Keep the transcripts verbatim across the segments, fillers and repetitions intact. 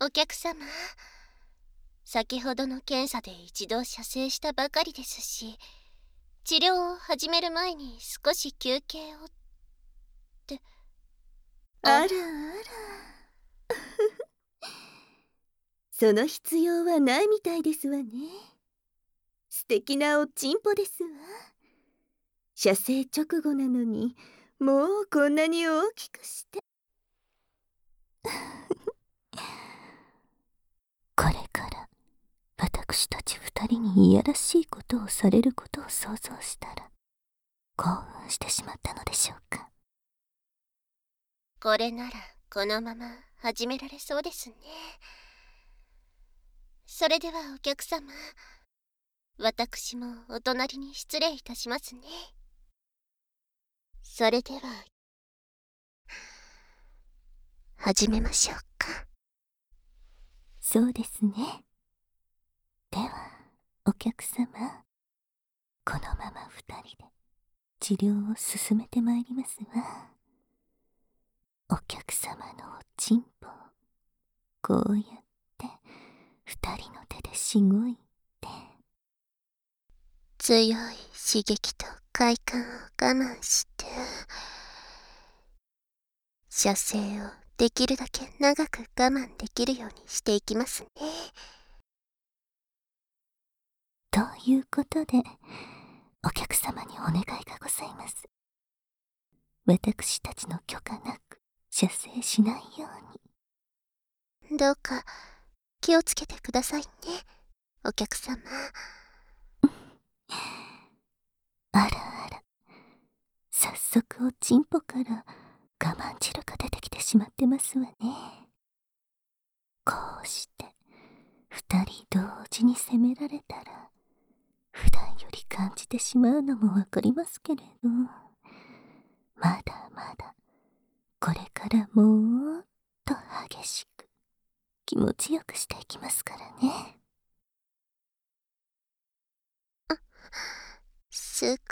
お客様、先ほどの検査で一度射精したばかりですし、治療を始める前に少し休憩をって。 あらあらその必要はないみたいですわね。素敵なおちんぽですわ。射精直後なのにもうこんなに大きくしてこれから私たち二人にいやらしいことをされることを想像したら興奮してしまったのでしょうか。 これならこのまま始められそうですね。それではお客様、私もお隣に失礼いたしますね。それでは始めましょうか。 そうですね。ではお客様、このまま二人で治療を進めてまいりますわ。お客様のおちんぽをこうやって二人の手でしごいて、 強い刺激と快感を我慢して、射精をできるだけ長く我慢できるようにしていきますね。 ということでお客様にお願いがございます。私たちの許可なく射精しないように。 どうか気をつけてくださいね、お客様。 あらあら、早速おちんぽから我慢汁が出てきてしまってますわね。こうして二人同時に責められたら普段より感じてしまうのもわかりますけれど、まだまだこれからもっと激しく気持ちよくしていきますからね。 すごい。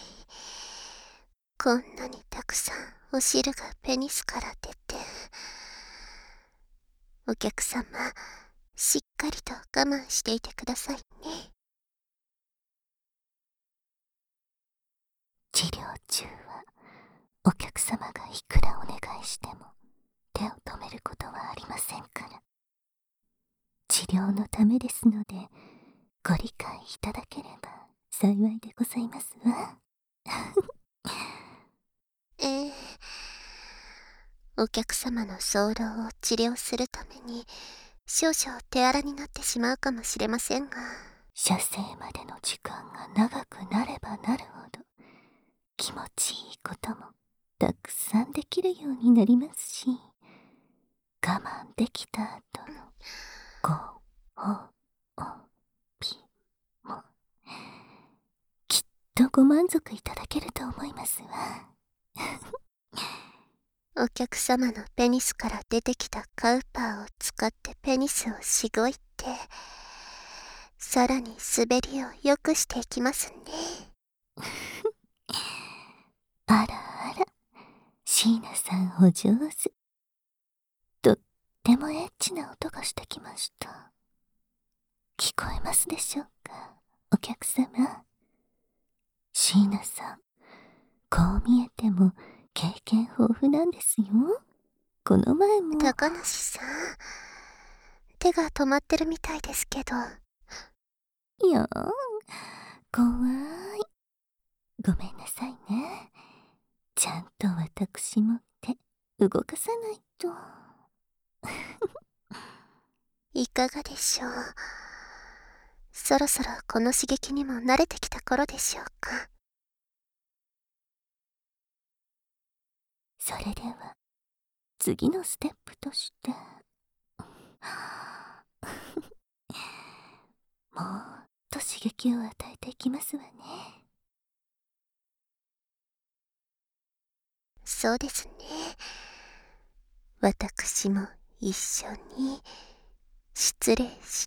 こんなにたくさんお汁がペニスから出て。お客様、しっかりと我慢していてくださいね。 治療中はお客様がいくらお願いしても手を止めることはありませんから。治療のためですのでご理解いただければ幸いでございますわ。 ええ、お客様の早漏を治療するために少々手荒になってしまうかもしれませんが、 射精までの時間が長くなればなるほど気持ちいいこともたくさんできるようになりますし、我慢できた後のご、お、お、ぴもきっとご満足いただけると思いますわ。 お客様のペニスから出てきたカウパーを使ってペニスをしごいて、さらに滑りを良くしていきますね。 あらあら、椎名さんお上手。とってもエッチな音がしてきました。聞こえますでしょうか、お客様。椎名さん、こう見えても経験豊富なんですよ。この前も。 高梨さん、手が止まってるみたいですけど。 いやー、怖い。ごめんなさいね。ちゃんと私も手動かさないと。 いかがでしょう。そろそろこの刺激にも慣れてきた頃でしょうか。 それでは次のステップとしてもっと刺激を与えていきますわね。 そうですね。私も一緒に失礼して。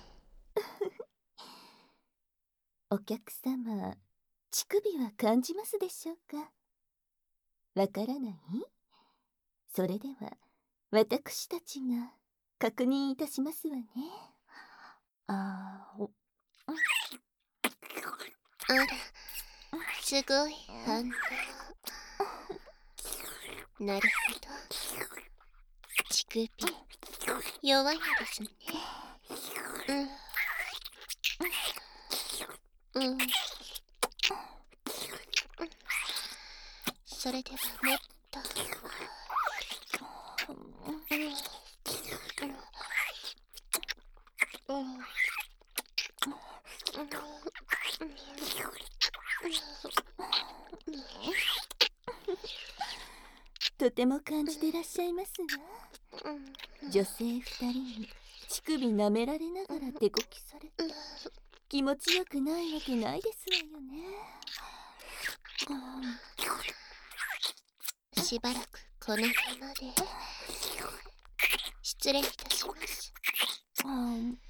お客様、乳首は感じますでしょうか。わからない？それでは私たちが確認いたしますわね。あーおあら、すごい反応。なるほど。乳首、弱いのですね。うん。うん。それではもっと。うん。うん。 とても感じてらっしゃいますわ。女性二人に乳首舐められながら手こきされて気持ちよくないわけないですわよね。 しばらくこのままで。失礼いたします。 うん、 うん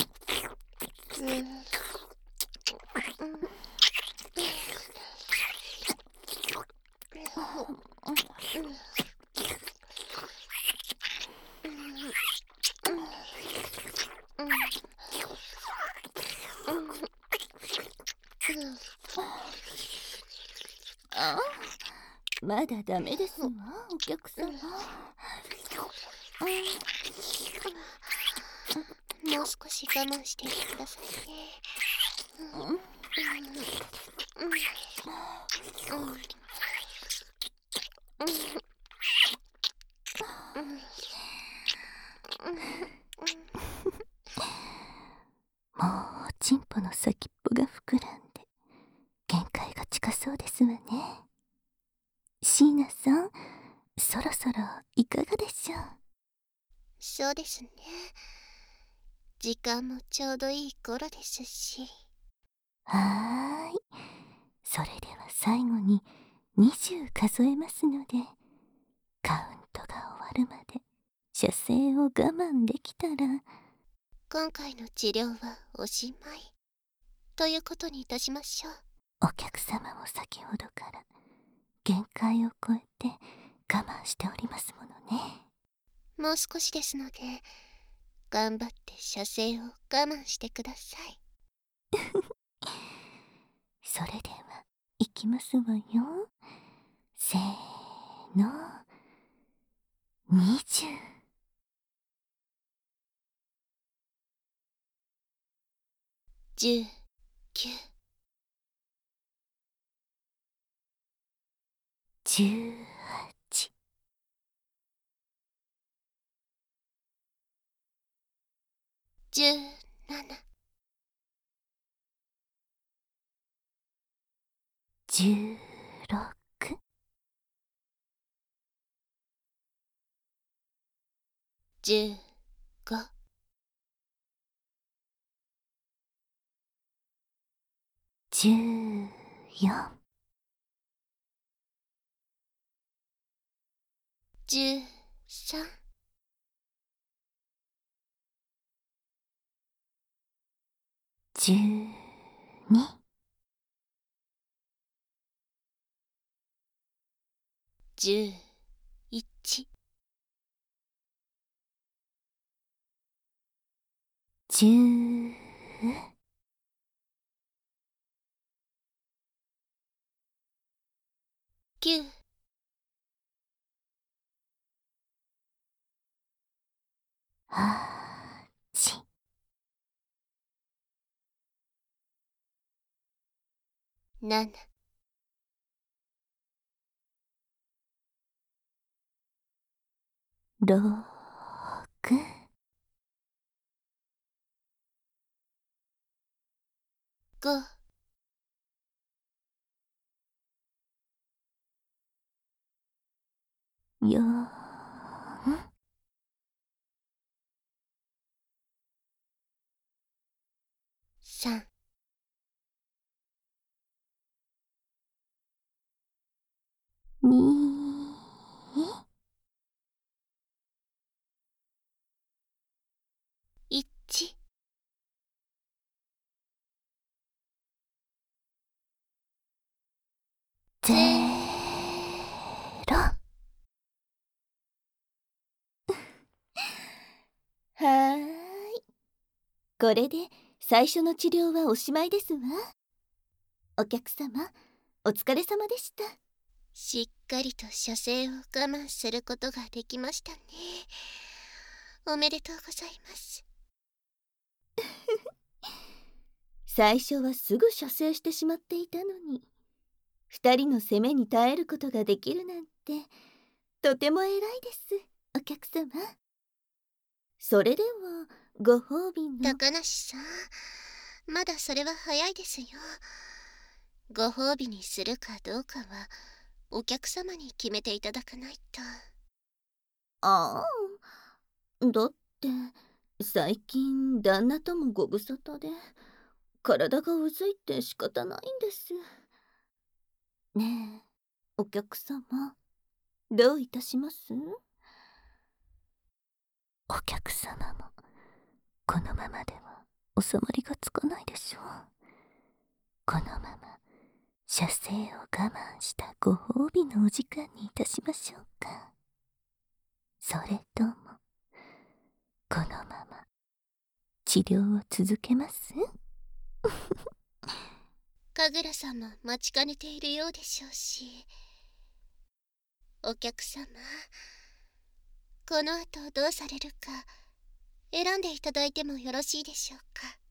あ、まだダメですわ、お客様。 もう少し我慢していてくださいね。 もうチンポの先っぽが膨らんで限界が近そうですわね。椎名さん、そろそろいかがでしょう。 そうですね。時間もちょうどいい頃ですし。 はーい。それでは最後ににじゅう数えますので、カウントが終わるまで射精を我慢できたら、 今回の治療はおしまいということにいたしましょう。 お客様も先ほどから限界を超えて我慢しておりますものね。 もう少しですので、頑張って射精を我慢してください。 それではいきますわよ。せーの、にじゅう。 じゅう、きゅう、 じゅうはち、 じゅうなな、 じゅうろく、 じゅうご、 じゅうよん、 じゅうさん、 じゅうに、 じゅういち、 じゅう、 きゅう、 はち、 なな、 ろく、 ご、 よん、 さん、 に、 いち。 ゼロ。 これで最初の治療はおしまいですわ。お客様、お疲れ様でした。 しっかりと射精を我慢することができましたね。おめでとうございます。 最初はすぐ射精してしまっていたのに、二人の攻めに耐えることができるなんて、とても偉いです、お客様。それでは、ご褒美の。 高梨さん、まだそれは早いですよ。ご褒美にするかどうかは、お客様に決めていただかないと。 ああ、だって、最近旦那ともご無沙汰で、体がうずいて仕方ないんです。ねえ、お客様、どういたします？お客様も、このままでは収まりがつかないでしょう。このまま、射精を我慢したご褒美のお時間にいたしましょうか。それとも、このまま、治療を続けます？ 神楽さんも待ちかねているようでしょうし。お客様、この後どうされるか選んでいただいてもよろしいでしょうか。